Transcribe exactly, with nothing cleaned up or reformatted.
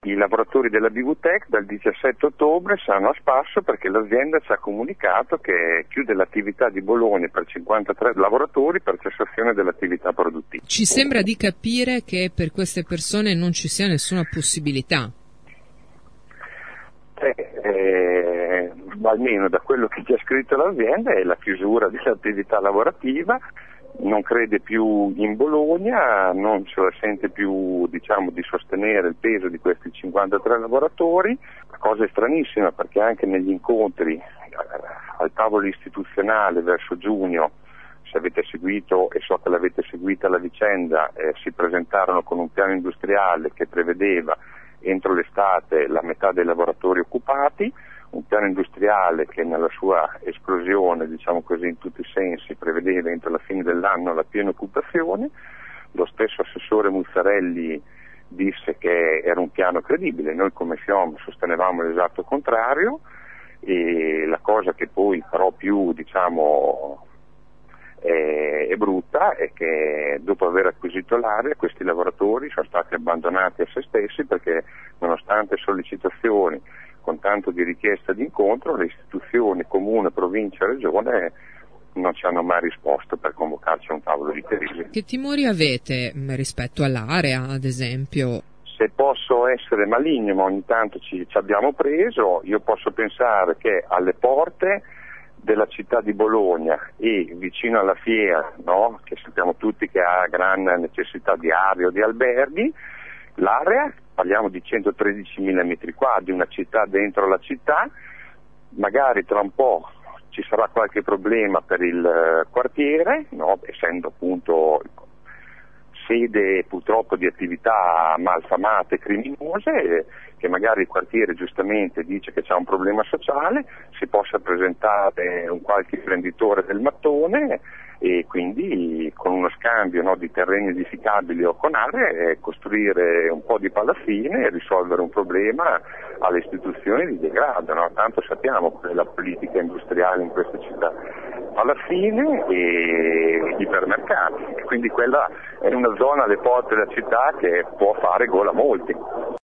I lavoratori della Bigutech dal diciassette ottobre saranno a spasso perché l'azienda ci ha comunicato che chiude l'attività di Bologna per cinquantatré lavoratori per cessazione dell'attività produttiva. Ci sembra di capire che per queste persone non ci sia nessuna possibilità. Eh, eh, almeno da quello che ci ha scritto l'azienda è la chiusura dell'attività lavorativa. Non crede più in Bologna, non se la sente più, diciamo, di sostenere il peso di questi cinquantatré lavoratori. La cosa è stranissima perché anche negli incontri al tavolo istituzionale verso giugno, se avete seguito, e so che l'avete seguita la vicenda, eh, si presentarono con un piano industriale che prevedeva entro l'estate la metà dei lavoratori occupati, un piano industriale che nella sua esplosione, diciamo così, in tutti i sensi, prevedeva entro la fine dell'anno la piena occupazione. Lo stesso assessore Muzzarelli disse che era un piano credibile, noi come F I O M sostenevamo l'esatto contrario, e la cosa che poi però più, diciamo, è, è brutta è che dopo aver acquisito l'area questi lavoratori sono stati abbandonati a se stessi perché nonostante sollecitazioni con tanto di richiesta di incontro, le istituzioni, comune, provincia, regione non ci hanno mai risposto per convocarci a un tavolo di crisi. Che timori avete rispetto all'area, ad esempio? Se posso essere maligno, ma ogni tanto ci, ci abbiamo preso, io posso pensare che alle porte della città di Bologna e vicino alla fiera, no? Che sappiamo tutti che ha gran necessità di aree o di alberghi, l'area, parliamo di centotredicimila metri quadri, una città dentro la città, magari tra un po' ci sarà qualche problema per il quartiere, no? Essendo appunto sede purtroppo di attività malfamate e criminose, che magari il quartiere giustamente dice che c'è un problema sociale, si possa presentare un qualche imprenditore del mattone e quindi con uno scambio, no, di terreni edificabili o con aree costruire un po' di palazzine e risolvere un problema alle istituzioni di degrado, no? Tanto sappiamo qual è la politica industriale in queste città, palazzine e ipermercati, quindi quella è una zona alle porte della città che può fare gola a molti.